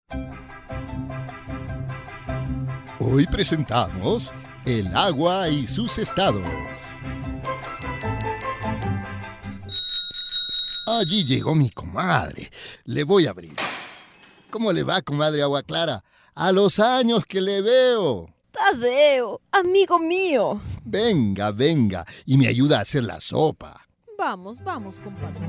Hoy presentamos el agua y sus estados. Allí llegó mi comadre. Le voy a abrir. ¿Cómo le va, comadre Agua Clara? A los años que le veo. Tadeo, amigo mío. Venga, venga, y me ayuda a hacer la sopa. Vamos, compadre.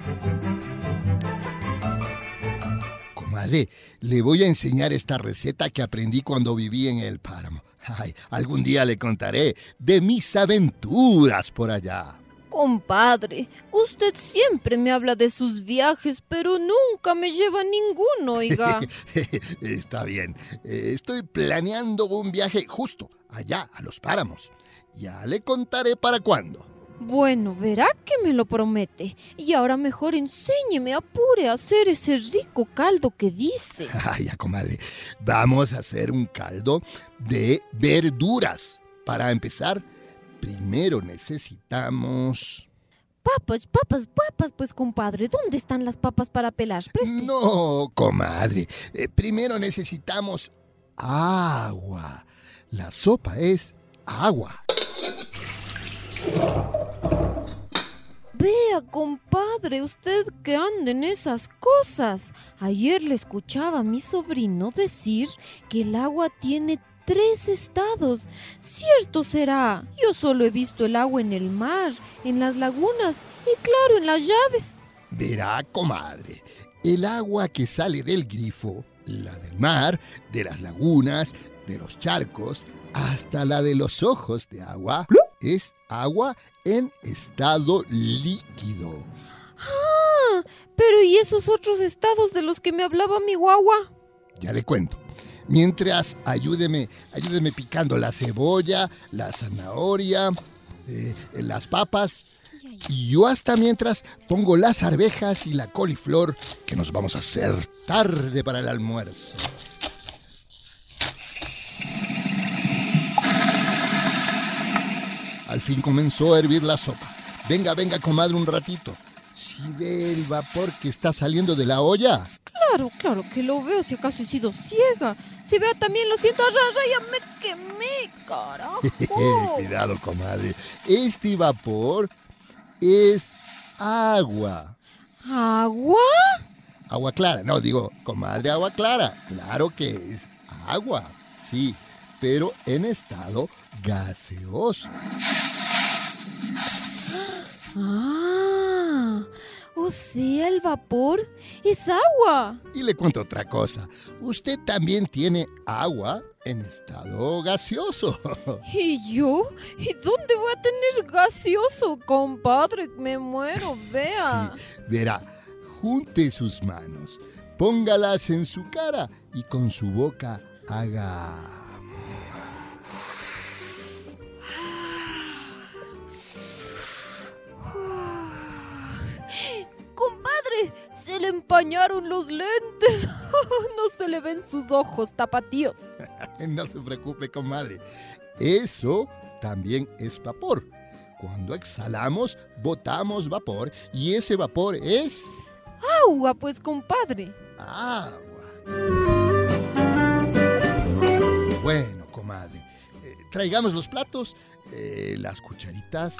Comadre, le voy a enseñar esta receta que aprendí cuando viví en el páramo. Ay, algún día le contaré de mis aventuras por allá. Compadre, usted siempre me habla de sus viajes, pero nunca me lleva a ninguno, oiga. Está bien. Estoy planeando un viaje justo allá, a los páramos. Ya le contaré para cuándo. Bueno, verá que me lo promete. Y ahora mejor enséñeme, apure a hacer ese rico caldo que dice. Ay, ya, comadre. Vamos a hacer un caldo de verduras. Para empezar, primero necesitamos... Papas, pues compadre, ¿dónde están las papas para pelar? Preste. No, comadre. Primero necesitamos agua. La sopa es agua. Vea, compadre, usted que anda en esas cosas. Ayer le escuchaba a mi sobrino decir que el agua tiene 3 estados. ¿Cierto será? Yo solo he visto el agua en el mar, en las lagunas y claro, en las llaves. Verá, comadre, el agua que sale del grifo, la del mar, de las lagunas, de los charcos, hasta la de los ojos de agua, es agua en estado líquido. Ah, pero ¿y esos otros estados de los que me hablaba mi guagua? Ya le cuento. Mientras, ayúdeme picando la cebolla, la zanahoria, las papas. Y yo hasta mientras pongo las arvejas y la coliflor que nos vamos a hacer tarde para el almuerzo. Al fin comenzó a hervir la sopa. Venga, comadre, un ratito. ¿Sí ve el vapor que está saliendo de la olla? Claro que lo veo, si acaso he sido ciega. Si vea también lo siento, ya me quemé, carajo. Cuidado, comadre. Este vapor es agua. ¿Agua? Agua clara, no, digo, comadre, agua clara. Claro que es agua, sí, pero en estado gaseoso. Ah, o sea, el vapor es agua. Y le cuento otra cosa. Usted también tiene agua en estado gaseoso. ¿Y yo? ¿Y dónde voy a tener gaseoso, compadre? Me muero, vea. Sí, verá, junte sus manos, póngalas en su cara y con su boca haga... Compadre, se le empañaron los lentes. No se le ven sus ojos tapatíos. No se preocupe, comadre. Eso también es vapor. Cuando exhalamos, botamos vapor y ese vapor es... Agua, pues, compadre. agua. Bueno, comadre, traigamos los platos, las cucharitas.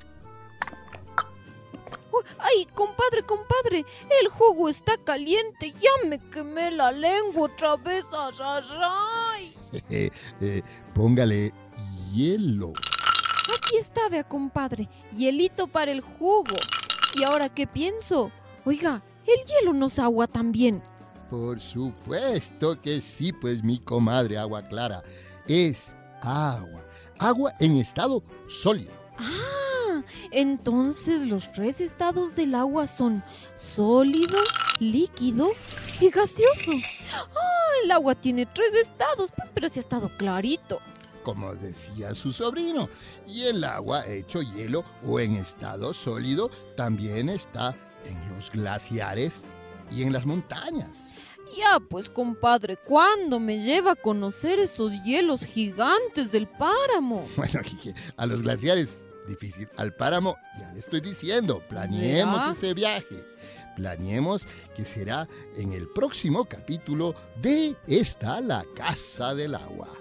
Ay, compadre, el jugo está caliente. Ya me quemé la lengua otra vez. Ay. Póngale hielo. Aquí está, vea, compadre. Hielito para el jugo. ¿Y ahora qué pienso? Oiga, el hielo nos agua también. Por supuesto que sí, pues mi comadre Agua Clara es agua. Agua en estado sólido. Ah, entonces los 3 estados del agua son sólido, líquido y gaseoso. Ah, el agua tiene 3 estados, pues, pero sí ha estado clarito. Como decía su sobrino, y el agua hecho hielo o en estado sólido también está en los glaciares y en las montañas. Ya, pues, compadre, ¿cuándo me lleva a conocer esos hielos gigantes del páramo? Bueno, a los glaciares difícil, al páramo ya le estoy diciendo, planeemos ¿Ya? ese viaje. planeemos que será en el próximo capítulo de Esta la Casa del Agua.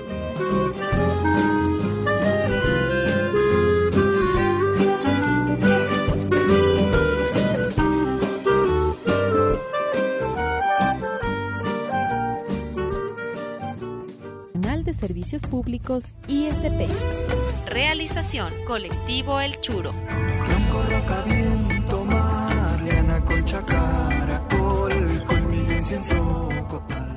De Servicios Públicos ISP. Realización Colectivo El Churo. Tronco, roca, viento, mar, liana, concha, caracol, colmillo, incienso, copal.